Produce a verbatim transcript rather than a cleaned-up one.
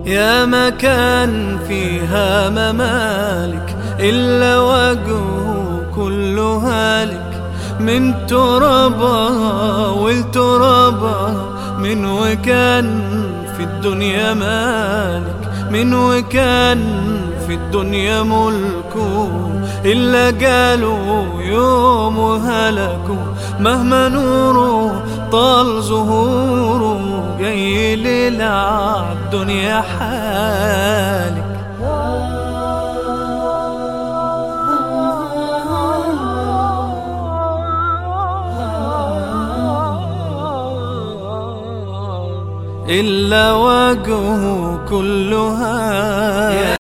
يا مكان فيها ممالك إلا وجهه كله هالك، من ترابها والترابها، من وكان في الدنيا مالك، من وكان في الدنيا ملكه، إلا قالوا يوم هلكوا. مهما نوره طال ظهوره، جاي للع الدنيا حالك. إلا وجهه كلها